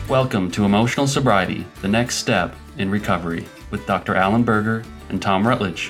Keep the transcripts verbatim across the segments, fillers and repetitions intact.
Welcome to Emotional Sobriety, the next step in recovery, with Doctor Alan Berger and Tom Rutledge.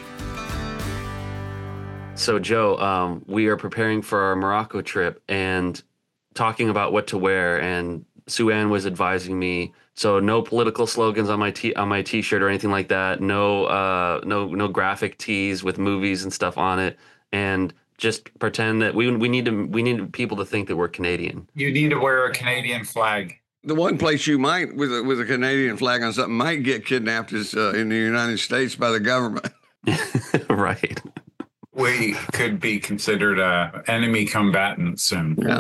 So, Joe, um, we are preparing for our Morocco trip and talking about what to wear. And Sue Ann was advising me, so no political slogans on my t- on my T-shirt or anything like that. No, uh, no, no graphic tees with movies and stuff on it, and just pretend that we we need to we need people to think that we're Canadian. You need to wear a Canadian flag. The one place you might, with a, with a Canadian flag on something, might get kidnapped is uh, in the United States by the government. Right. We could be considered uh, enemy combatants soon. Yeah.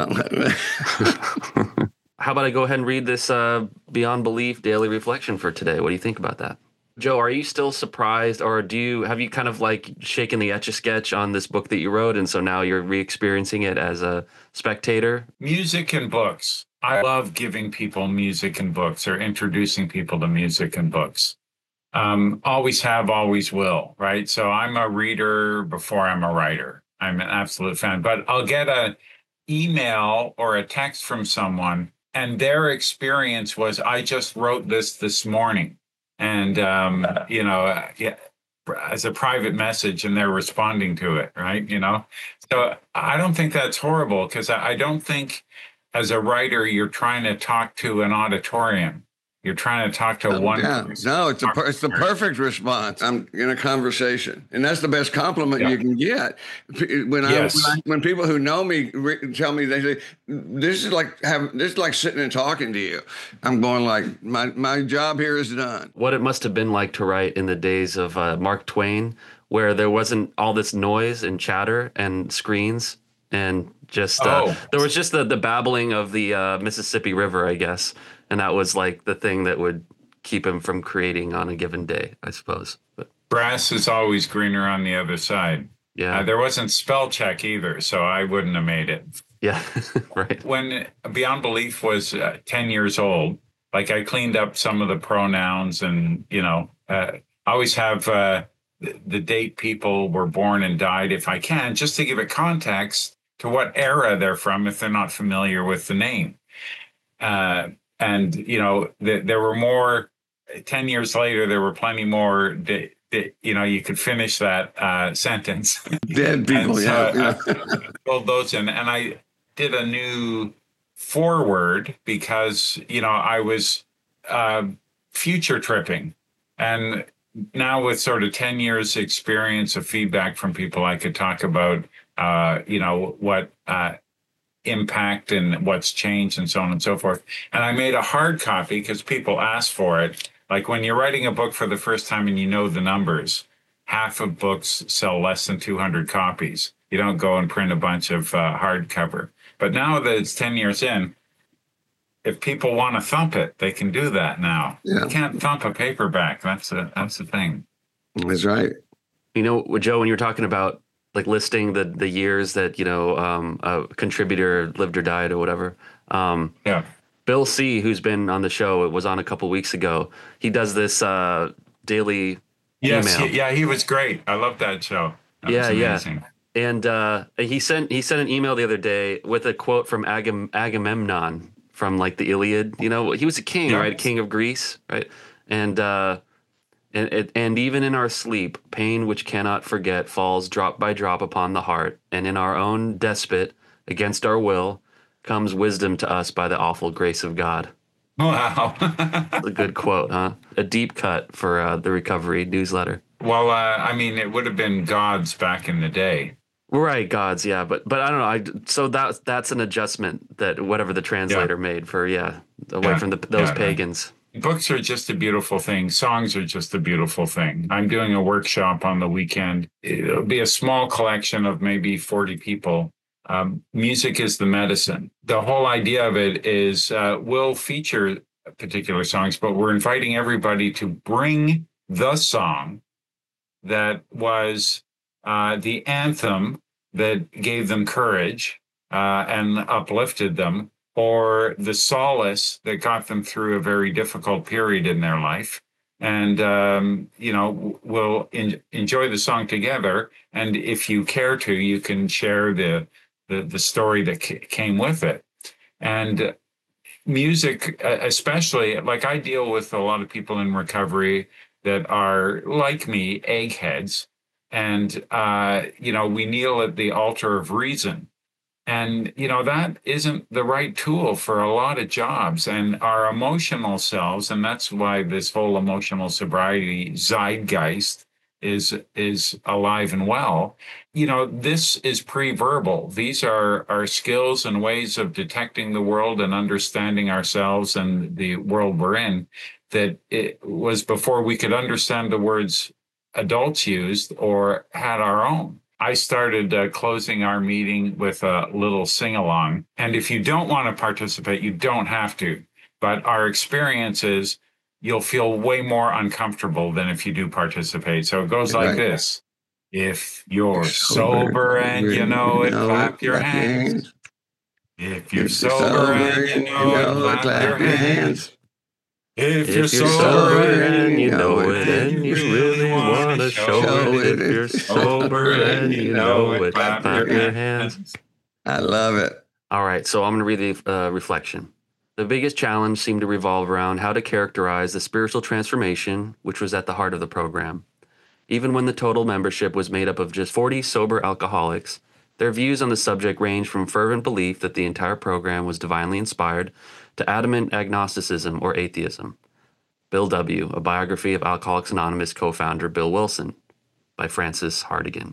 How about I go ahead and read this uh, Beyond Belief daily reflection for today? What do you think about that? Joe, are you still surprised, or do you have you kind of like shaken the Etch-a-Sketch on this book that you wrote, and so now you're re-experiencing it as a spectator? Music and books. I love giving people music and books, or introducing people to music and books. Um, always have, always will, right? So I'm a reader before I'm a writer. I'm an absolute fan. But I'll get an email or a text from someone, and their experience was, I just wrote this this morning. And, um, you know, yeah, as a private message, and they're responding to it, right? You know, so I don't think that's horrible, because I don't think as a writer, you're trying to talk to an auditorium. You're trying to talk to Oh, one yeah. person. No, it's, a, it's the perfect response. I'm in a conversation, and that's the best compliment Yeah. you can get. When I, Yes. when I when people who know me re- tell me, they say, "This is like have this is like sitting and talking to you." I'm going like, my my job here is done. What it must have been like to write in the days of uh, Mark Twain, where there wasn't all this noise and chatter and screens, and just uh, Oh. there was just the the babbling of the uh, Mississippi River, I guess. And that was like the thing that would keep him from creating on a given day, I suppose. But Grass is always greener on the other side. yeah, Uh, there wasn't spell check either, so I wouldn't have made it. yeah, right. When Beyond Belief was uh, ten years old, like I cleaned up some of the pronouns, and, you know, uh, I always have uh, the, the date people were born and died if I can, just to give it context to what era they're from if they're not familiar with the name. Uh, and, you know, th- there were more, ten years later, there were plenty more, that, that, you know, you could finish that uh, sentence. Dead people, And yeah. so yeah. I filled those in, and I did a new forward because, you know, I was uh, future tripping. And now with sort of ten years experience of feedback from people, I could talk about, uh, you know, what uh, impact and what's changed and so on and so forth. And I made a hard copy because people asked for it. Like when you're writing a book for the first time and you know the numbers, half of books sell less than two hundred copies. You don't go and print a bunch of uh, hardcover. But now that it's ten years in, if people want to thump it, they can do that now. Yeah. You can't thump a paperback. That's a, that's the thing. That's right. You know, Joe, when you were talking about like listing the the years that, you know, um, a contributor lived or died or whatever. Um, Yeah. Bill C., who's been on the show, it was on a couple weeks ago. He does this uh, daily Yes. email. He, yeah, he was great. I love that show. That Yeah, was yeah. amazing. And uh, he sent he sent an email the other day with a quote from Agam- Agamemnon from like the Iliad. You know, he was a king, Yeah. right? A king of Greece, right? And uh, and and and even in our sleep, pain which cannot forget falls drop by drop upon the heart, and in our own despot, against our will, comes wisdom to us by the awful grace of God. Wow. A good quote, huh? A deep cut for uh, the Recovery newsletter. Well, uh, I mean, it would have been gods back in the day. Right, gods, yeah, but but I don't know. I so that that's an adjustment that whatever the translator made for yeah away Yeah, from the, those yeah. pagans. Books are just a beautiful thing. Songs are just a beautiful thing. I'm doing a workshop on the weekend. It'll be a small collection of maybe forty people. Um, music is the medicine. The whole idea of it is uh, we'll feature particular songs, but we're inviting everybody to bring the song that was uh, the anthem that gave them courage uh, and uplifted them, or the solace that got them through a very difficult period in their life. And, um, you know, we'll en- enjoy the song together. And if you care to, you can share the the, the story that c- came with it. And music, uh, especially, like I deal with a lot of people in recovery that are like me, eggheads. And, uh, you know, we kneel at the altar of reason. And, you know, that isn't the right tool for a lot of jobs. And our emotional selves, and that's why this whole emotional sobriety zeitgeist is is alive and well. You know, this is pre-verbal. These are our skills and ways of detecting the world and understanding ourselves and the world we're in, that it was before we could understand the words adults used or had our own. I started uh, closing our meeting with a little sing-along. And if you don't want to participate, you don't have to. But our experience is you'll feel way more uncomfortable than if you do participate. So it goes like Right. this. If you're sober and you know it, clap your hands. If you're sober and you know it, clap your hands. If, If you're, you're sober and you know it, and you really want to show it. If you're sober and you know it, clap your hands. I love it. All right, so I'm going to read the uh, reflection. The biggest challenge seemed to revolve around how to characterize the spiritual transformation, which was at the heart of the program. Even when the total membership was made up of just forty sober alcoholics, their views on the subject ranged from fervent belief that the entire program was divinely inspired to adamant agnosticism or atheism. Bill W., a biography of Alcoholics Anonymous co-founder Bill Wilson by Frances Hartigan.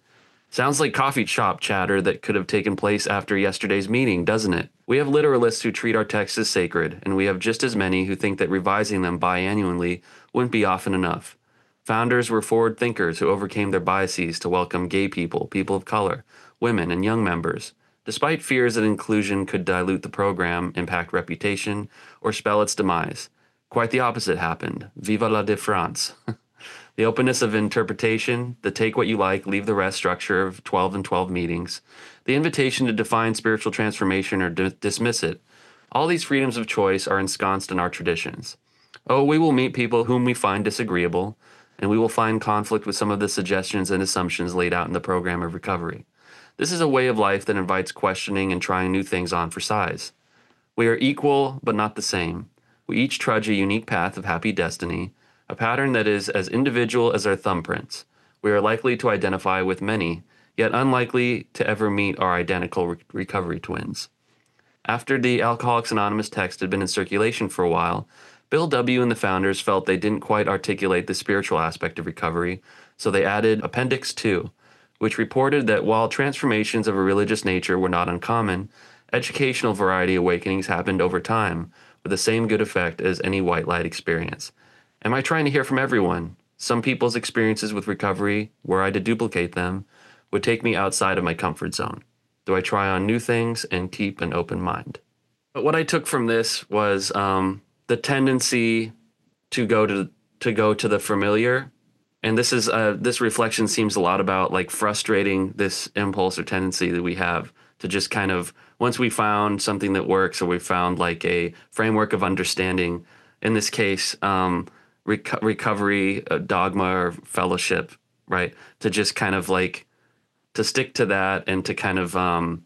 Sounds like coffee shop chatter that could have taken place after yesterday's meeting, doesn't it? We have literalists who treat our texts as sacred, and we have just as many who think that revising them biannually wouldn't be often enough. Founders were forward thinkers who overcame their biases to welcome gay people, people of color, women, and young members, despite fears that inclusion could dilute the program, impact reputation, or spell its demise. Quite the opposite happened. Viva la de France. The openness of interpretation, the take what you like, leave the rest structure of twelve and twelve meetings, the invitation to define spiritual transformation or d- dismiss it, all these freedoms of choice are ensconced in our traditions. Oh, we will meet people whom we find disagreeable, and we will find conflict with some of the suggestions and assumptions laid out in the program of recovery. This is a way of life that invites questioning and trying new things on for size. We are equal, but not the same. We each trudge a unique path of happy destiny, a pattern that is as individual as our thumbprints. We are likely to identify with many, yet unlikely to ever meet our identical re- recovery twins. After the Alcoholics Anonymous text had been in circulation for a while, Bill W. and the founders felt they didn't quite articulate the spiritual aspect of recovery, so they added Appendix two, which reported that while transformations of a religious nature were not uncommon, educational variety awakenings happened over time with the same good effect as any white light experience. Am I trying to hear from everyone? Some people's experiences with recovery, were I to duplicate them, would take me outside of my comfort zone. Do I try on new things and keep an open mind? But what I took from this was um, the tendency to go to to go to the familiar. And this is uh, this reflection seems a lot about like frustrating this impulse or tendency that we have to just kind of, once we found something that works or we found like a framework of understanding, in this case, um, reco- recovery, uh, dogma or fellowship, right? To just kind of like, to stick to that and to kind of, um,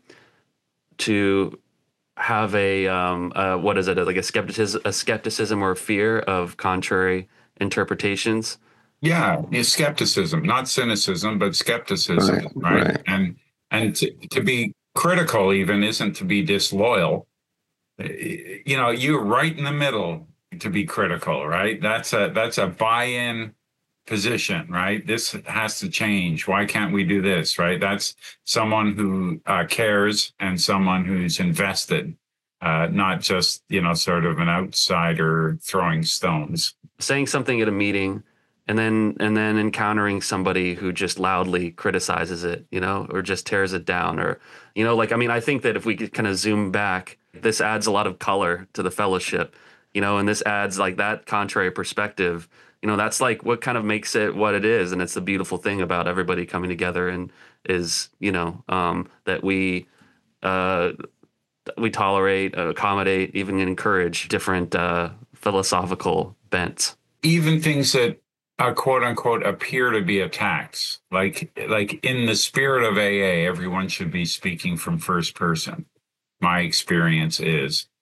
to have a, um, uh, what is it, like a skepticism, a skepticism or a fear of contrary interpretations. Yeah, it's skepticism, not cynicism, but skepticism, Right, right? right. And and to, to be critical even isn't to be disloyal. You know, you're right in the middle to be critical, right? That's a that's a buy-in position, right? This has to change. Why can't we do this, right? That's someone who uh, cares and someone who's invested, uh, not just, you know, sort of an outsider throwing stones. Saying something at a meeting and then and then encountering somebody who just loudly criticizes it, you know, or just tears it down, or, you know, like, I mean, I think that if we could kind of zoom back, this adds a lot of color to the fellowship, you know, and this adds like that contrary perspective, you know, that's like what kind of makes it what it is. And it's the beautiful thing about everybody coming together and is, you know, um, that we, uh, we tolerate, accommodate, even encourage different uh, philosophical bents. Even things that uh, quote unquote appear to be attacks, like like in the spirit of A A, everyone should be speaking from first person. My experience is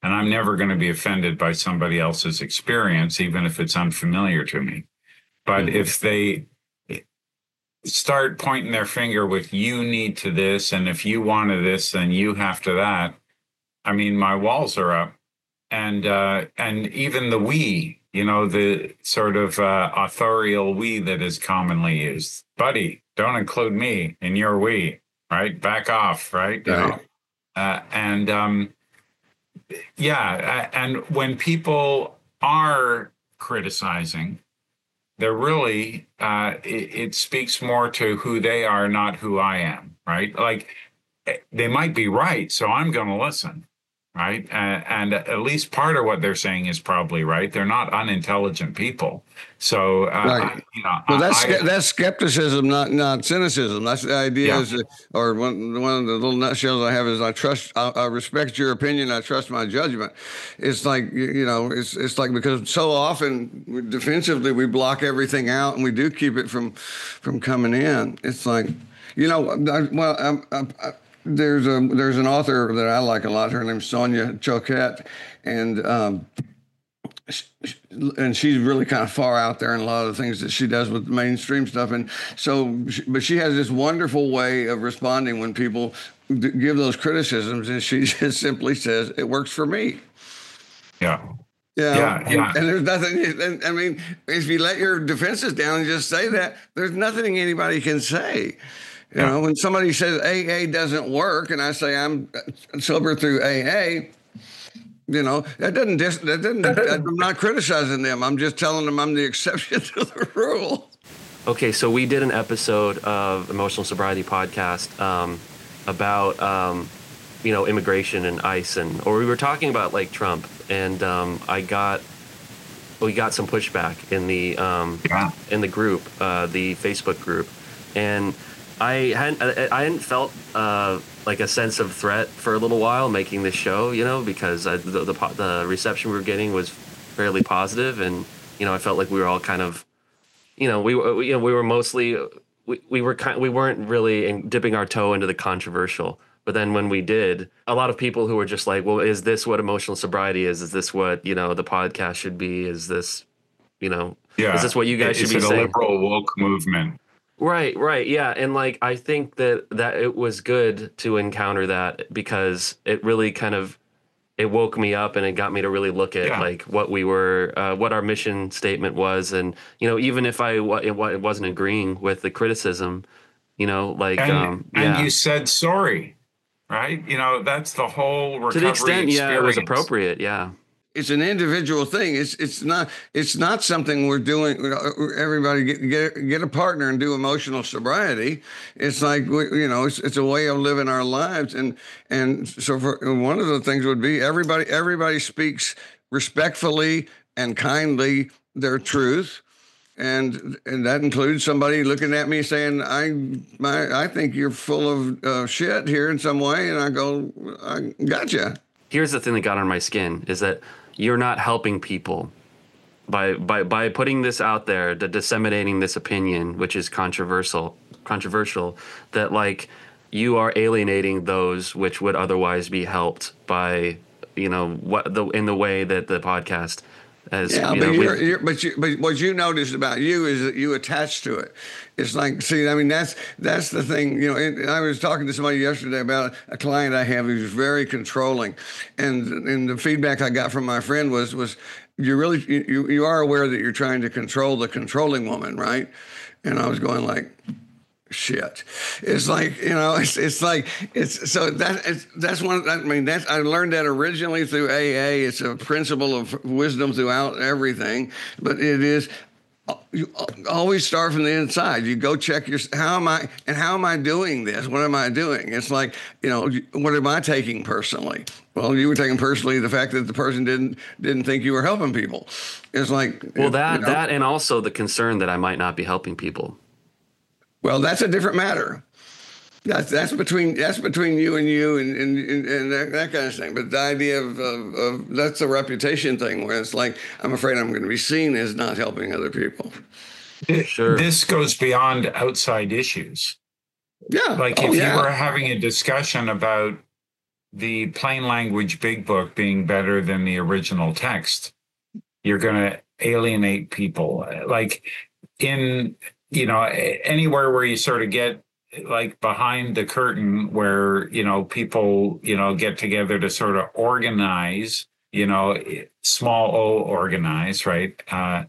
And I'm never going to be offended by somebody else's experience, even if it's unfamiliar to me. But mm-hmm. if they start pointing their finger with, you need to this, and if you wanted this, then you have to that. I mean, my walls are up. And uh, and even the we, you know, the sort of uh, authorial we that is commonly used. Buddy, don't include me in your we, right? Back off, right? You right. know? Uh, and um, yeah, and when people are criticizing, they're really, uh, it, it speaks more to who they are, not who I am, right? Like, they might be right, so I'm going to listen. Right. And, and at least part of what they're saying is probably right. They're not unintelligent people. So, uh, right. I, you know, well, that's I, that's skepticism, not not cynicism. That's the idea. Yeah. Is, or one one of the little nutshells I have is I trust, I, I respect your opinion. I trust my judgment. It's like, you know, it's it's like, because so often defensively we block everything out and we do keep it from from coming in. It's like, you know, I, well, I'm, I'm, I, There's a there's an author that I like a lot. Her name's Sonia Choquette, and um, and she's really kind of far out there in a lot of the things that she does with mainstream stuff. And so, but she has this wonderful way of responding when people give those criticisms, and she just simply says, "It works for me." Yeah. Yeah, yeah, and, yeah. and there's nothing. And, I mean, if you let your defenses down and just say that, there's nothing anybody can say. You yeah. know, when somebody says A A doesn't work, and I say I'm sober through A A, you know, that doesn't. Dis, that doesn't. I'm not criticizing them. I'm just telling them I'm the exception to the rule. Okay, so we did an episode of Emotional Sobriety Podcast um, about um, you know, immigration and ICE, and or we were talking about like Trump, and um, I got we got some pushback in the um, yeah. in the group, uh, the Facebook group, and I hadn't I hadn't felt uh, like a sense of threat for a little while making this show, you know, because I, the, the the reception we were getting was fairly positive, and you know, I felt like we were all kind of, you know, we were you know we were mostly we, we were kind we weren't really in, dipping our toe into the controversial. But then when we did, a lot of people who were just like, well, is this what emotional sobriety is? Is this what, you know, the podcast should be? Is this, you know, yeah. is this what you guys is should be it saying? A liberal woke movement. Right, right. Yeah. And like, I think that, that it was good to encounter that because it really kind of, it woke me up and it got me to really look at yeah. like what we were, uh, what our mission statement was. And, you know, even if I w- it, w- it wasn't agreeing with the criticism, you know, like, and, um, and yeah. you said sorry. Right? You know, that's the whole recovery to the extent, experience. yeah, it was appropriate. Yeah. It's an individual thing. It's it's not it's not something we're doing. Everybody get get get a partner and do emotional sobriety. It's like, you know, it's it's a way of living our lives. And and so for one of the things would be everybody everybody speaks respectfully and kindly their truth. And and that includes somebody looking at me saying, I my I think you're full of uh, shit here in some way. And I go, I gotcha. Here's the thing that got on my skin is that you're not helping people by by by putting this out there, the disseminating this opinion, which is controversial, controversial, that like you are alienating those which would otherwise be helped by, you know, what the in the way that the podcast. As, yeah, you but, know, you're, you're, but you, but what you noticed about you is that you attach to it. It's like, see, I mean, that's that's the thing. You know, it, I was talking to somebody yesterday about a client I have who's very controlling, and and the feedback I got from my friend was was you really you you are aware that you're trying to control the controlling woman, right? And I was going like, shit. It's like, you know, it's it's like it's so that it's that's one I mean that's I learned that originally through A A. It's a principle of wisdom throughout everything, but it is you always start from the inside. You go check your how am I and how am I doing this? What am I doing? It's like, you know, what am I taking personally? Well, you were taking personally the fact that the person didn't didn't think you were helping people. It's like, well, that you know, that and also the concern that I might not be helping people. Well, that's a different matter. That's that's between that's between you and you and and, and that, that kind of thing. But the idea of, of, of that's a reputation thing where it's like, I'm afraid I'm going to be seen as not helping other people. Sure. This goes beyond outside issues. Yeah. Like oh, if yeah. you were having a discussion about the plain language big book being better than the original text, you're going to alienate people. Like in, you know, anywhere where you sort of get like behind the curtain where, you know, people, you know, get together to sort of organize, you know, small o organize, right? Uh,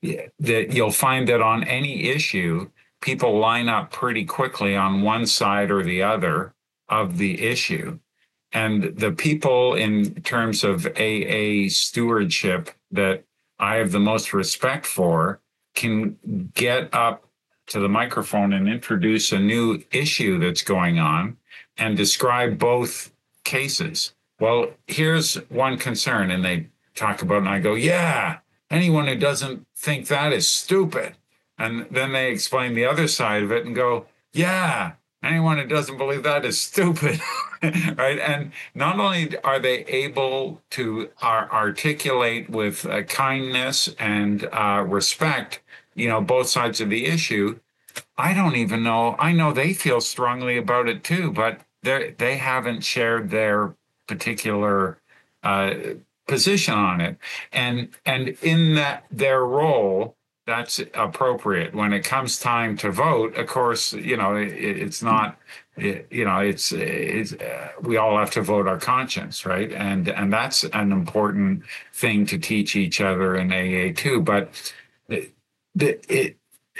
that you'll find that on any issue, people line up pretty quickly on one side or the other of the issue. And the people in terms of A A stewardship that I have the most respect for can get up to the microphone and introduce a new issue that's going on and describe both cases. Well, here's one concern, and they talk about it, and I go, yeah, anyone who doesn't think that is stupid. And then they explain the other side of it and go, yeah, anyone who doesn't believe that is stupid, right? And not only are they able to uh, articulate with uh, kindness and uh, respect, you know, both sides of the issue, I don't even know. I know they feel strongly about it too, but they they haven't shared their particular uh, position on it. And and in that their role, that's appropriate. When it comes time to vote, of course, you know, it, it's not, it, you know, it's, it's uh, we all have to vote our conscience, right? And and that's an important thing to teach each other in A A too. But it, it,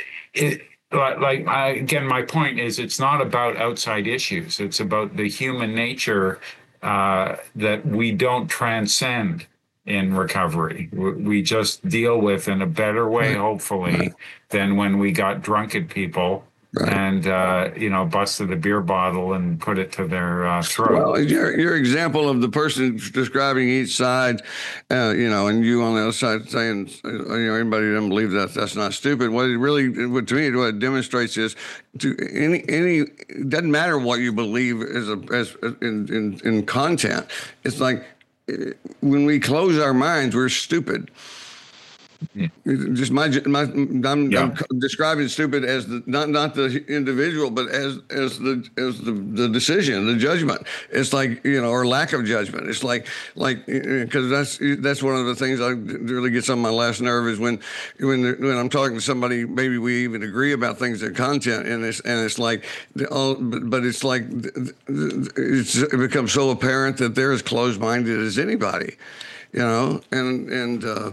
it like, I, again, my point is it's not about outside issues. It's about the human nature uh, that we don't transcend in recovery. We just deal with in a better way, hopefully, right, than when we got drunk at people, right, and, uh, you know, busted a beer bottle and put it to their uh, throat. Well, your, your example of the person describing each side, uh, you know, and you on the other side saying, you know, anybody who doesn't believe that, that's not stupid. What it really, what to me, what it demonstrates is to any, any, it doesn't matter what you believe as a, as in, in, in content. It's like, when we close our minds, we're stupid. Yeah. Just my, my I'm, yeah. I'm describing stupid as the not not the individual, but as as the as the, the decision, the judgment. It's like, you know, or lack of judgment. It's like like because that's that's one of the things that really gets on my last nerve is when when when I'm talking to somebody, maybe we even agree about things in content, and it's and it's like all, but, but it's like it's it becomes so apparent that they're as closed-minded as anybody, you know, and and. Uh,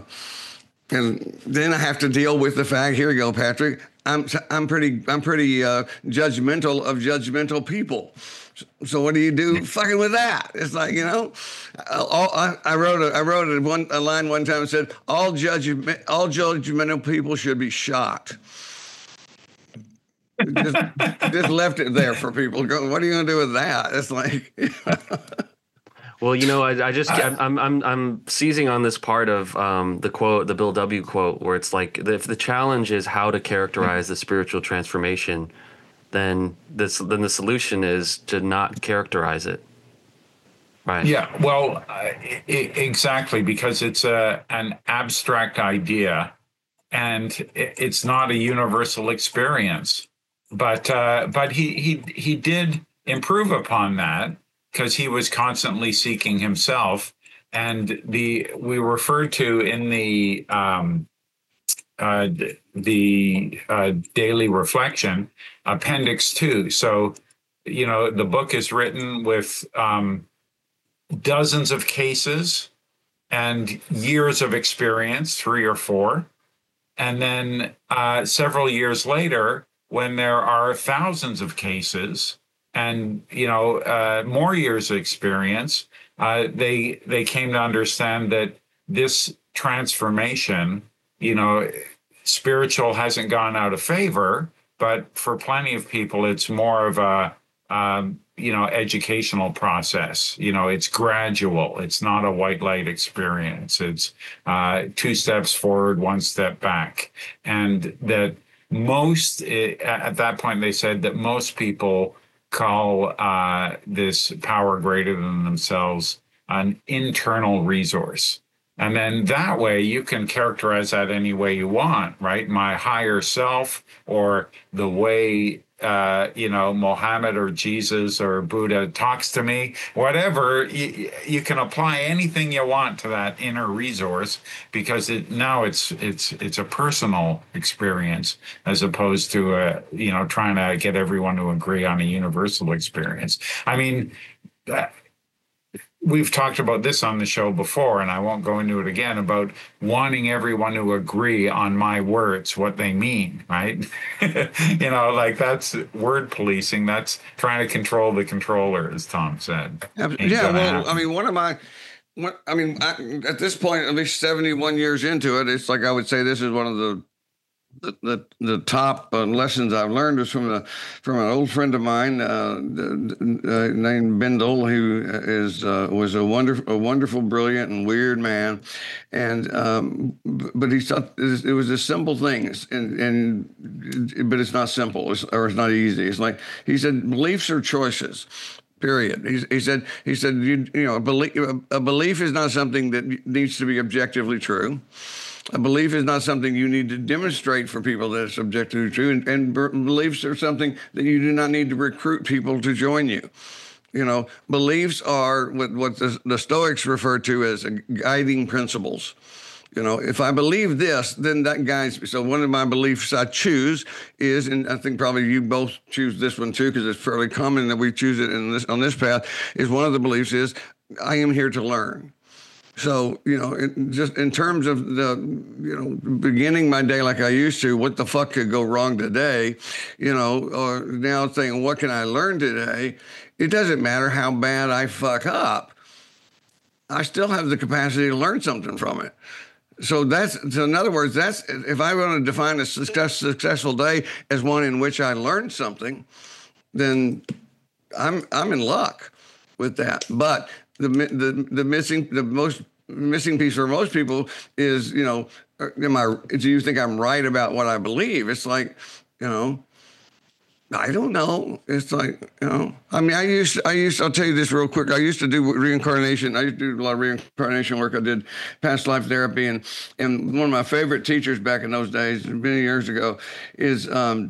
And then I have to deal with the fact. Here we go, Patrick. I'm I'm pretty I'm pretty uh, judgmental of judgmental people. So what do you do? Fucking with that. It's like, you know, all, I, I wrote a I wrote a, one, a line one time that said all judgment all judgmental people should be shot. Just, just left it there for people. Go, what are you going to do with that? It's like. Well, you know, I, I just I'm I'm I'm seizing on this part of um, the quote, the Bill W. quote, where it's like if the challenge is how to characterize the spiritual transformation, then this then the solution is to not characterize it. Right. Yeah. Well, uh, I- exactly, because it's a an abstract idea, and it's not a universal experience. But uh, but he he he did improve upon that, because he was constantly seeking himself. And the we referred to in the um, uh, the uh, daily reflection, appendix two. So, you know, the book is written with um, dozens of cases and years of experience, three or four. And then uh, several years later, when there are thousands of cases, and, you know, uh, more years of experience, uh, they they came to understand that this transformation, you know, spiritual hasn't gone out of favor, but for plenty of people, it's more of a, um, you know, educational process. You know, it's gradual. It's not a white light experience. It's uh, two steps forward, one step back. And that most, at that point, they said that most people call uh, this power greater than themselves an internal resource. And then that way you can characterize that any way you want, right? My higher self, or the way uh, you know, Mohammed or Jesus or Buddha talks to me, whatever, you, you can apply anything you want to that inner resource, because it now it's it's it's a personal experience as opposed to a, you know, trying to get everyone to agree on a universal experience. I mean, uh, we've talked about this on the show before, and I won't go into it again, about wanting everyone to agree on my words, what they mean, right? You know, like that's word policing. That's trying to control the controller, as Tom said. Yeah, Ain't yeah gonna well, happen. I mean, one of my, what, I mean, I, at this point, at least seventy-one years into it, it's like I would say this is one of the the the, the top uh, lessons I've learned is from a from an old friend of mine uh, uh, named Bindle, who is uh, was a wonderful, a wonderful, brilliant, and weird man, and um, but he thought it was a simple thing, and and but it's not simple, it's, or it's not easy. It's like he said, beliefs are choices. Period. He, he said. He said. You, you know, a belief, a belief is not something that needs to be objectively true. A belief is not something you need to demonstrate for people that it's objectively true, and, and beliefs are something that you do not need to recruit people to join you. You know, beliefs are what what the, the Stoics refer to as guiding principles. You know, if I believe this, then that guides me. So one of my beliefs I choose is, and I think probably you both choose this one too, because it's fairly common that we choose it in this on this path. Is one of the beliefs is I am here to learn. So, you know, it, just in terms of the, you know, beginning my day like I used to, what the fuck could go wrong today, you know, or now saying, what can I learn today? It doesn't matter how bad I fuck up. I still have the capacity to learn something from it. So that's, so in other words, that's, if I want to define a success, successful day as one in which I learned something, then I'm, I'm in luck with that. But the, the, the missing, the most missing piece for most people is, you know, am I, do you think I'm right about what I believe? It's like, you know, I don't know. It's like, you know, I mean, I used, I used, I'll tell you this real quick. I used to do reincarnation. I used to do a lot of reincarnation work. I did past life therapy. And, and one of my favorite teachers back in those days, many years ago, is, um,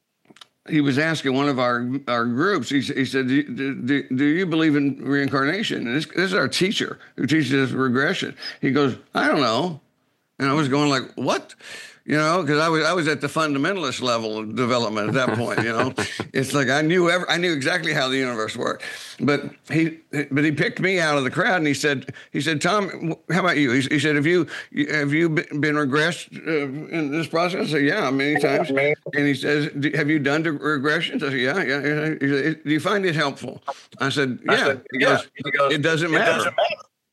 he was asking one of our, our groups, he, he said, do, do, do you believe in reincarnation? And this, this is our teacher who teaches us regression. He goes, I don't know. And I was going like, what? You know, because I was I was at the fundamentalist level of development at that point. You know, it's like I knew every, I knew exactly how the universe worked, but he but he picked me out of the crowd and he said he said Tom, how about you? He, he said, have you have you been regressed uh, in this process? I said, yeah, many times. And he says, have you done the regressions? I said, yeah, yeah. He said, do you find it helpful? I said, yeah. I said, he, goes, yeah. He goes, it doesn't matter. It doesn't matter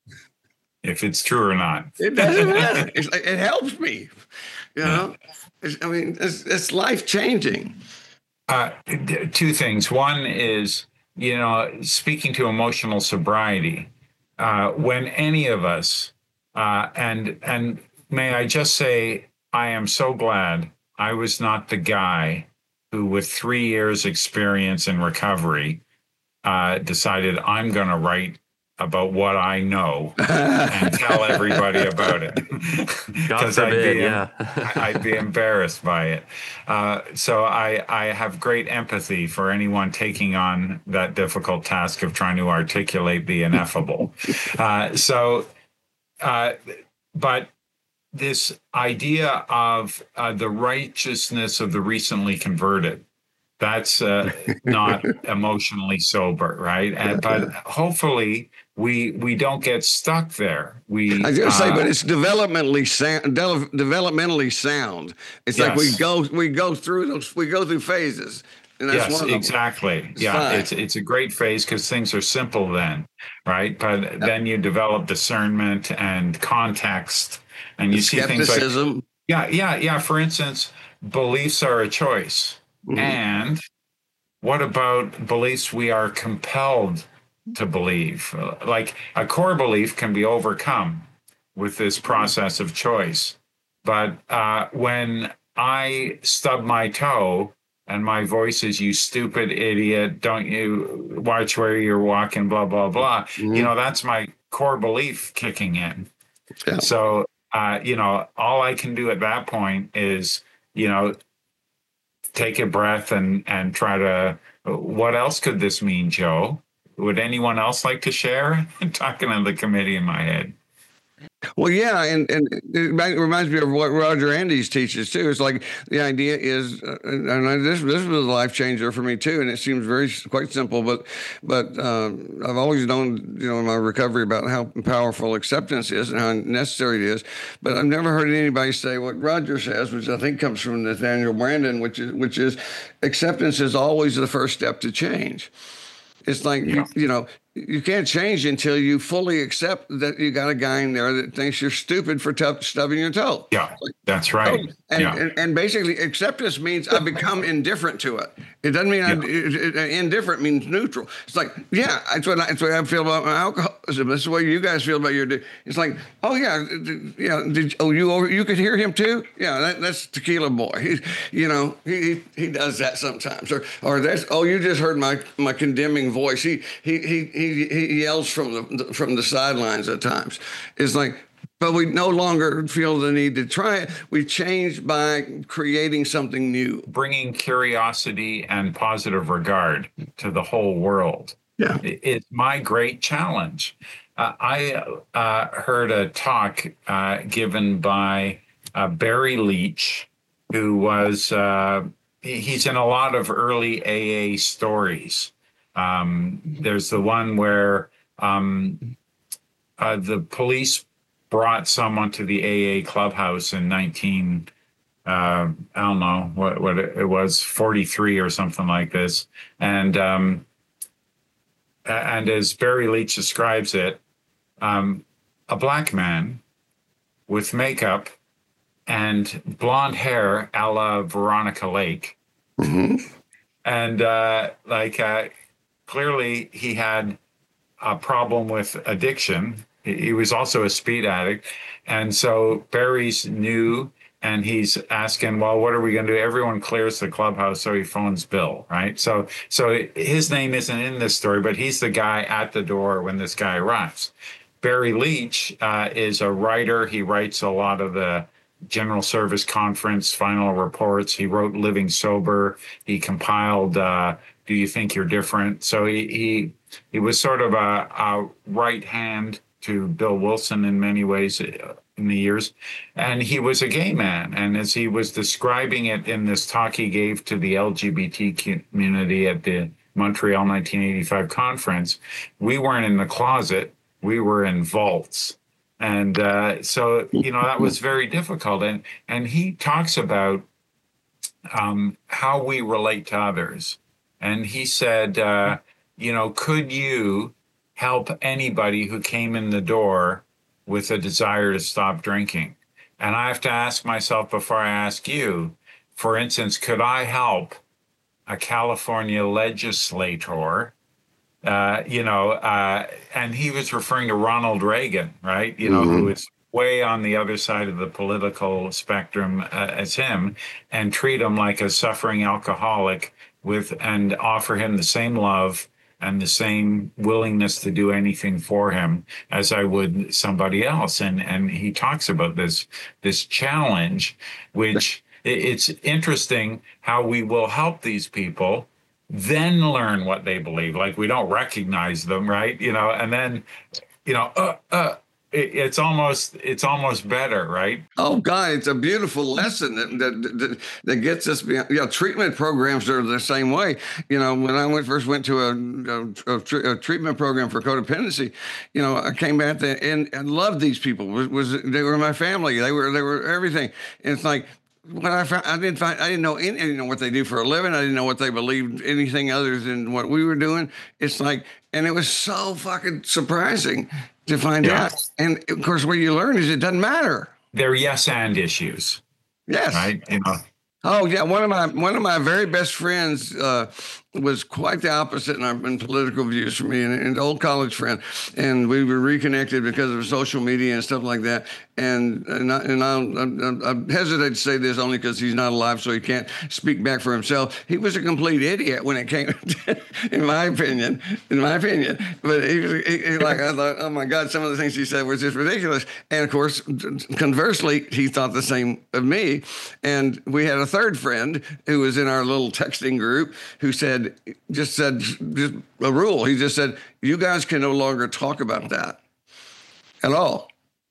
if it's true or not. It doesn't matter. It's like, it helps me. You know, it's, I mean, it's, it's life changing. Uh, two things. One is, you know, speaking to emotional sobriety, uh, when any of us, uh, and and may I just say, I am so glad I was not the guy who, with three years experience in recovery, uh, decided I'm going to write about what I know and tell everybody about it. God forbid, I'd be, yeah. I'd be embarrassed by it. Uh, so I, I have great empathy for anyone taking on that difficult task of trying to articulate the ineffable. Uh, so, uh, but this idea of uh, the righteousness of the recently converted, that's uh, not emotionally sober, right? And, but hopefully we we don't get stuck there. We I was gonna uh, say, but it's developmentally sound. De- developmentally sound. It's yes. like we go we go through those we go through phases. And that's yes, one of them. exactly. It's yeah, fine. it's it's a great phase because things are simple then, right? But yep. then you develop discernment and context, and you see things like yeah, yeah, yeah. For instance, beliefs are a choice. Mm-hmm. And what about beliefs we are compelled to believe? Like a core belief can be overcome with this process of choice. But uh, when I stub my toe and my voice is, you stupid idiot, don't you watch where you're walking, blah, blah, blah. Mm-hmm. You know, that's my core belief kicking in. Yeah. So, uh, you know, all I can do at that point is, you know, take a breath and and try to, what else could this mean, Joe? Would anyone else like to share? I'm talking to the committee in my head. Well, yeah, and, and it reminds me of what Roger Andes teaches too. It's like the idea is, uh, and I, this this was a life changer for me too. And it seems very quite simple, but but um, I've always known, you know, in my recovery about how powerful acceptance is and how necessary it is. But I've never heard anybody say what Roger says, which I think comes from Nathaniel Branden, which is which is acceptance is always the first step to change. It's like, yeah. you, you know, you can't change until you fully accept that you got a guy in there that thinks you're stupid for t- stubbing your toe. Yeah, that's right. Oh, and, yeah. and, and basically acceptance means I become indifferent to it. It doesn't mean yeah. I, it, it, indifferent means neutral. It's like, yeah, that's what I, that's what I feel about my alcoholism. That's the way you guys feel about your. It's like, oh yeah, yeah. Did oh you you could hear him too? Yeah, that, that's Tequila Boy. He, you know, he he does that sometimes. Or or that's oh you just heard my my condemning voice. He he he he. He yells from the from the sidelines at times. It's like, but we no longer feel the need to try it. We change by creating something new, bringing curiosity and positive regard to the whole world. Yeah, it's my great challenge. Uh, I uh, heard a talk uh, given by uh, Barry Leach, who was uh, he's in a lot of early A A stories. Um, there's the one where um, uh, the police brought someone to the A A clubhouse in nineteen, uh, I don't know what, what it was, forty-three or something like this. And um, and as Barry Leach describes it, um, a black man with makeup and blonde hair a la Veronica Lake. Mm-hmm. And uh, like... Uh, Clearly, he had a problem with addiction. He was also a speed addict. And so Barry's new, and he's asking, well, what are we going to do? Everyone clears the clubhouse, so he phones Bill, right? So so his name isn't in this story, but he's the guy at the door when this guy arrives. Barry Leach uh, is a writer. He writes a lot of the General Service Conference final reports. He wrote Living Sober. He compiled uh, Do You Think You're Different? So he he, he was sort of a, a right hand to Bill Wilson in many ways in the years. And he was a gay man. And as he was describing it in this talk he gave to the L G B T community at the Montreal nineteen eighty-five conference, we weren't in the closet, we were in vaults. And uh, so, you know, that was very difficult. And, and he talks about um, how we relate to others. And he said, uh, you know, could you help anybody who came in the door with a desire to stop drinking? And I have to ask myself before I ask you, for instance, could I help a California legislator? Uh, you know, uh, and he was referring to Ronald Reagan, right? You know, mm-hmm. who is way on the other side of the political spectrum uh, as him, and treat him like a suffering alcoholic with, and offer him the same love and the same willingness to do anything for him as I would somebody else. And and he talks about this this challenge, which it's interesting how we will help these people, then learn what they believe. Like we don't recognize them, right? You know, and then, you know, uh, uh, it, it's almost it's almost better, right? Oh God, it's a beautiful lesson that that that, that gets us beyond. You know, treatment programs are the same way. You know, when I went first went to a, a, a, a treatment program for codependency, you know, I came back there and I loved these people. Was, was they were my family? They were they were everything. And it's like, when I found, I didn't find, I didn't know any, I didn't know what they do for a living. I didn't know what they believed, anything other than what we were doing. It's like, and it was so fucking surprising to find yeah. out. And of course, what you learn is it doesn't matter. They're yes and issues. Yes. Right. You know. Oh yeah, one of my one of my very best friends uh, was quite the opposite in our in political views from me, and an old college friend, and we were reconnected because of social media and stuff like that. And and, I, and I'll, I, I hesitate to say this only because he's not alive, so he can't speak back for himself. He was a complete idiot when it came, to, in my opinion, in my opinion. But he was he, he, like, I thought, oh my God, some of the things he said was just ridiculous. And of course, conversely, he thought the same of me. And we had a third friend who was in our little texting group who said, just said, just a rule. He just said, you guys can no longer talk about that at all.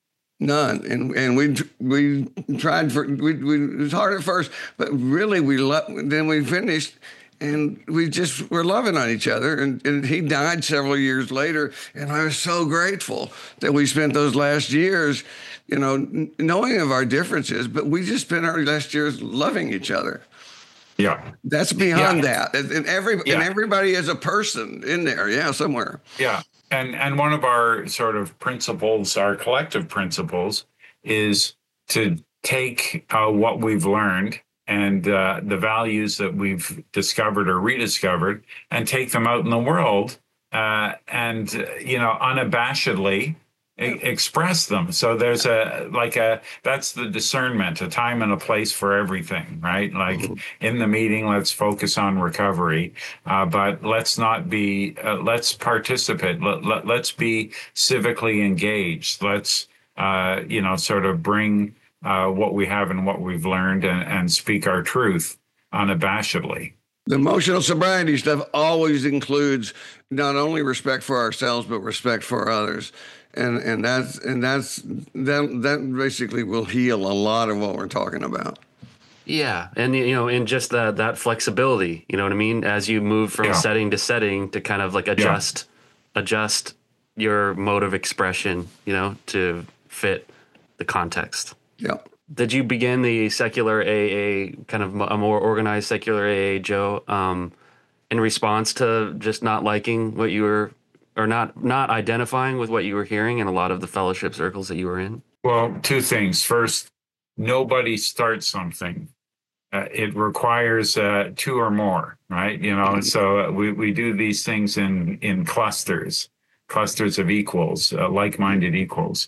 None. And and we we tried for, we, we, it was hard at first, but really we loved, then we finished and we just were loving on each other. And, and he died several years later. And I was so grateful that we spent those last years, you know, knowing of our differences, but we just spent our last years loving each other. Yeah. That's beyond yeah. that. And every yeah. and everybody is a person in there. Yeah, somewhere. Yeah. And and one of our sort of principles, our collective principles, is to take uh, what we've learned and uh, the values that we've discovered or rediscovered and take them out in the world uh, and, you know, unabashedly express them. So there's a like a that's the discernment, a time and a place for everything, right? Like mm-hmm. in the meeting, let's focus on recovery, uh, but let's not be uh, let's participate. Let, let, let's be civically engaged. Let's uh, you know sort of bring uh, what we have and what we've learned and, and speak our truth unabashedly. The emotional sobriety stuff always includes not only respect for ourselves but respect for others. And and that's and that's that that basically will heal a lot of what we're talking about. Yeah, and you know, and just that that flexibility, you know what I mean, as you move from yeah. setting to setting to kind of like adjust yeah. adjust your mode of expression, you know, to fit the context. Yeah. Did you begin the secular A A, kind of a more organized secular A A, Joe, um, in response to just not liking what you were? Or not not identifying with what you were hearing in a lot of the fellowship circles that you were in? Well, two things. First, nobody starts something. Uh, it requires uh, two or more, right? You know, so we, we do these things in in clusters, clusters of equals, uh, like-minded equals.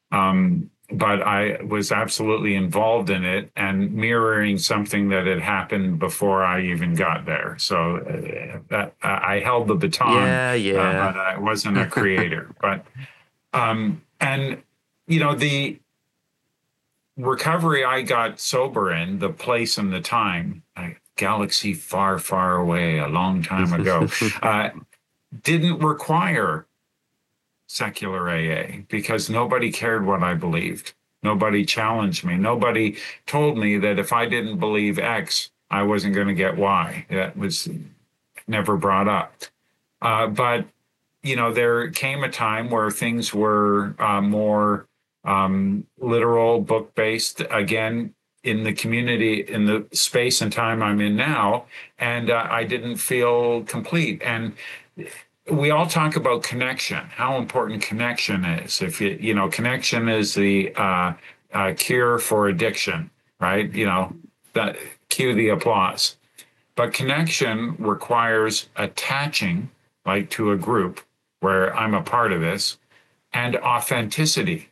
Um, but I was absolutely involved in it and mirroring something that had happened before I even got there. So uh, that uh, I held the baton, yeah, yeah. Uh, but I wasn't a creator. but um, and you know the recovery I got sober in, the place and the time, a galaxy far, far away, a long time ago, uh, didn't require secular A A because nobody cared what I believed. Nobody challenged me. Nobody told me that if I didn't believe X, I wasn't going to get Y. That was never brought up. Uh, but, you know, there came a time where things were uh, more um, literal, book-based, again, in the community, in the space and time I'm in now, and uh, I didn't feel complete. And we all talk about connection, how important connection is. If you, you know, connection is the uh, uh, cure for addiction, right? You know, that cue the applause. But connection requires attaching, like to a group where I'm a part of this, and authenticity.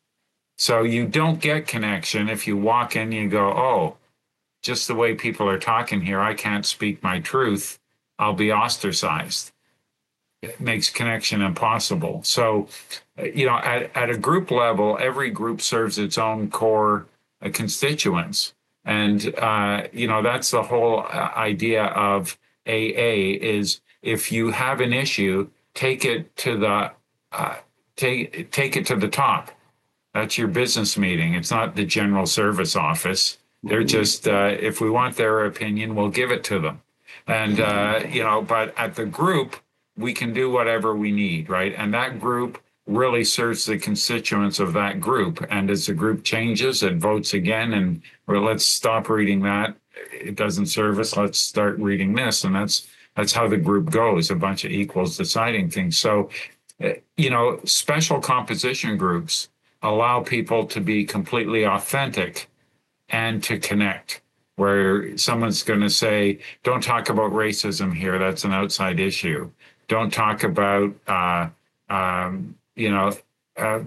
So you don't get connection if you walk in and you go, oh, just the way people are talking here, I can't speak my truth. I'll be ostracized. It makes connection impossible. So, you know, at, at a group level, every group serves its own core uh, constituents. And, uh, you know, that's the whole uh, idea of A A is if you have an issue, take it to the, uh, take, take it to the top. That's your business meeting. It's not the general service office. They're just, uh, if we want their opinion, we'll give it to them. And, uh, you know, but at the group, we can do whatever we need, right? And that group really serves the constituents of that group. And as the group changes, it votes again. And well, let's stop reading that. It doesn't serve us. Let's start reading this. And that's that's how the group goes, a bunch of equals deciding things. So, you know, special composition groups allow people to be completely authentic and to connect where someone's going to say, don't talk about racism here. That's an outside issue. Don't talk about, uh, um, you know, uh,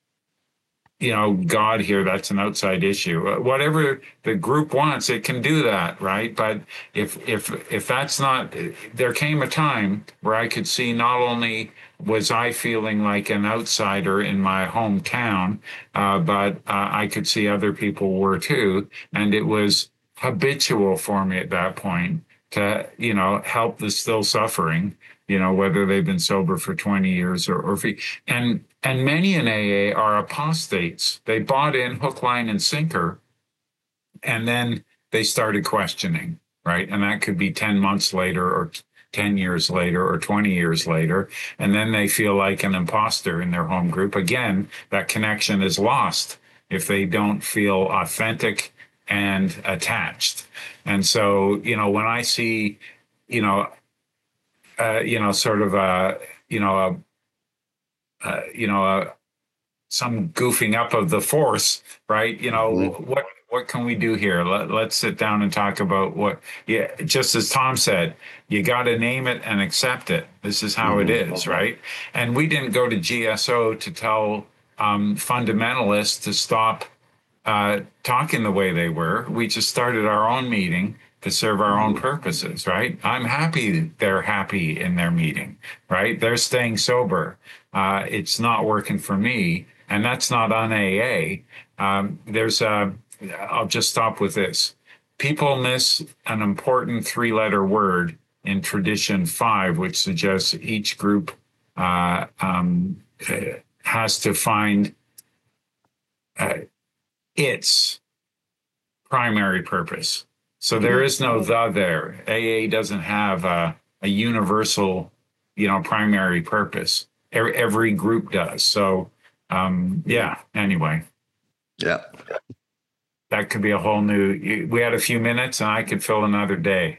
you know, God here, that's an outside issue. Uh, Whatever the group wants, it can do that, right? But if if if that's not, there came a time where I could see not only was I feeling like an outsider in my hometown, uh, but uh, I could see other people were too, and it was habitual for me at that point to, you know, help the still suffering, you know, whether they've been sober for twenty years or, or and and many in A A are apostates. They bought in hook, line, and sinker, and then they started questioning, right? And that could be ten months later or ten years later or twenty years later. And then they feel like an imposter in their home group. Again, that connection is lost if they don't feel authentic and attached. And so, you know, when I see, you know, uh, you know, sort of a, you know, a, Uh, you know, uh, some goofing up of the force, right? You know, mm-hmm. what what can we do here? Let, let's sit down and talk about what, yeah, just as Tom said, you got to name it and accept it. This is how mm-hmm. it is, right? And we didn't go to G S O to tell um, fundamentalists to stop uh, talking the way they were. We just started our own meeting to serve our own purposes, right? I'm happy they're happy in their meeting, right? They're staying sober. Uh, it's not working for me, and that's not on A A. Um, there's a, I'll just stop with this. People miss an important three-letter word in tradition five, which suggests each group uh, um, has to find uh, its primary purpose. So there is no the there. A A doesn't have a, a universal, you know, primary purpose. Every, every group does. So, um, yeah, anyway. Yeah. That could be a whole new, we had a few minutes and I could fill another day.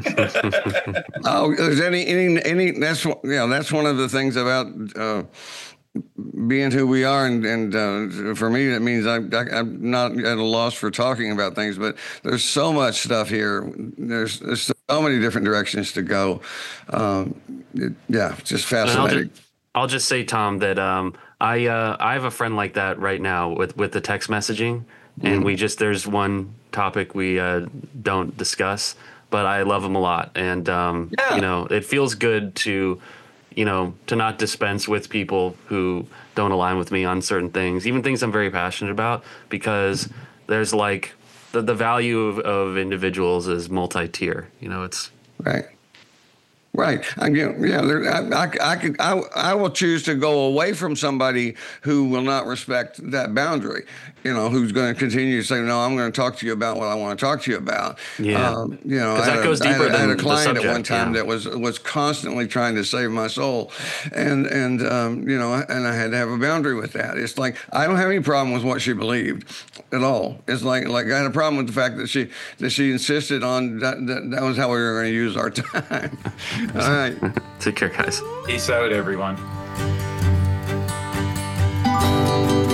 Oh, is any, any, any, that's, you know, that's one of the things about, uh, being who we are, and, and uh, for me, that means I, I, I'm not at a loss for talking about things, but there's so much stuff here. There's, there's so many different directions to go. Um, it, yeah, just fascinating. I'll just, I'll just say, Tom, that um, I uh, I have a friend like that right now with, with the text messaging, and mm. we just, there's one topic we uh, don't discuss, but I love him a lot. And, um, yeah. you know, it feels good to, you know, to not dispense with people who don't align with me on certain things, even things I'm very passionate about, because there's like the, the value of, of individuals is multi-tier. You know, it's right. Right. I, you know, yeah. There, I, I, I could. I, I will choose to go away from somebody who will not respect that boundary. You know, who's going to continue to say, "No, I'm going to talk to you about what I want to talk to you about." Yeah. Um, you know, that I goes a, deeper I had, than I had a the client subject, at one time yeah. that was was constantly trying to save my soul, and and um, you know, and I had to have a boundary with that. It's like I don't have any problem with what she believed at all. It's like like I had a problem with the fact that she that she insisted on that that, that was how we were going to use our time. All right. Take care, guys. Peace out, everyone.